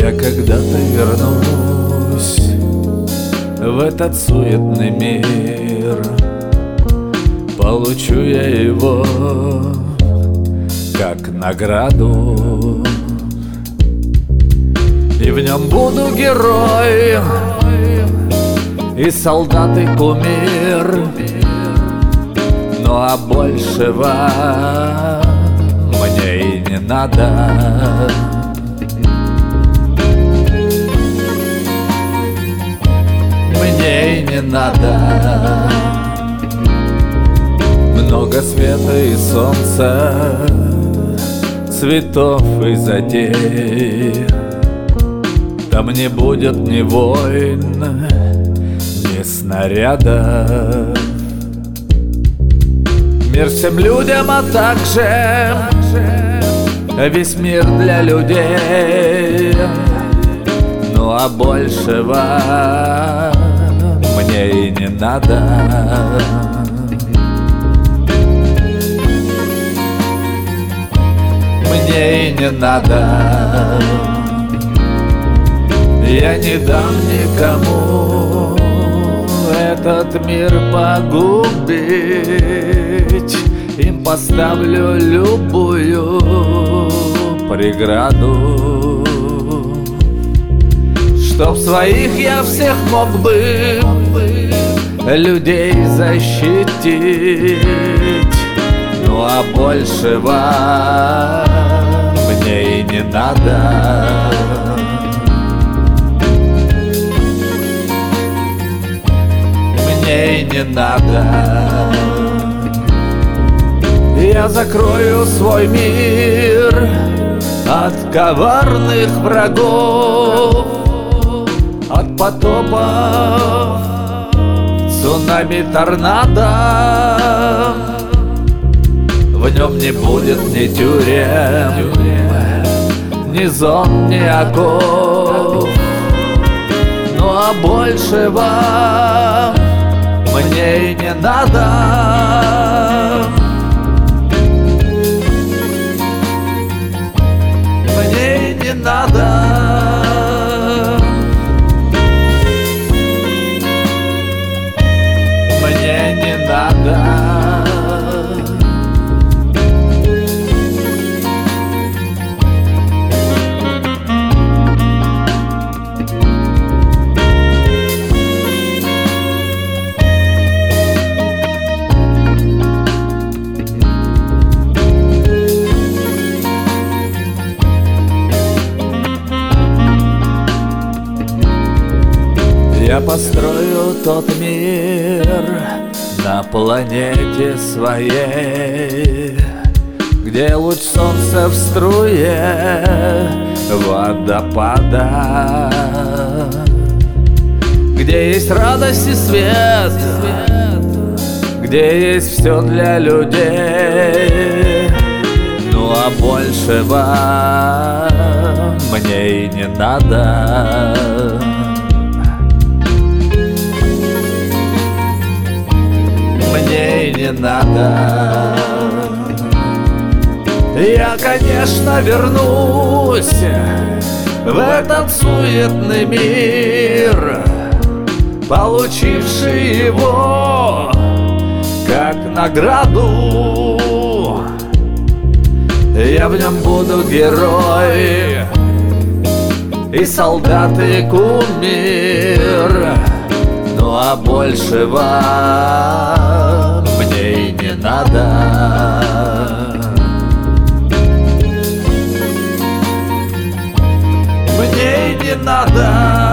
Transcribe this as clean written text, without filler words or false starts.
Я когда-то вернусь в этот суетный мир, получу я его как награду, и в нем буду герой и солдат, и кумир. Ну а большего мне и не надо. Мне и не надо. Много света и солнца, цветов и затей. Там не будет ни войн, ни снарядов. Мир всем людям, а также весь мир для людей. Ну а большего мне и не надо. Мне и не надо. Я не дам никому этот мир погубить. Им поставлю любую преграду, чтоб своих я всех мог бы людей защитить. Ну а большего мне и не надо. Мне и не надо. Я закрою свой мир от коварных врагов, от потопов, цунами, торнадо. В нем не будет ни тюрем, ни зон, ни оков. Ну а большего мне и не надо. Мне и не надо. Мне не надо. Я построю тот мир на планете своей, где луч солнца в струе водопада, где есть радость и свет, где есть все для людей. Ну а большего мне и не надо. Мне и не надо. Я, конечно, вернусь в этот суетный мир, получивший его как награду. Я в нем буду герой и солдат, и кумир. Ну а большего мне и не надо. Мне и не надо.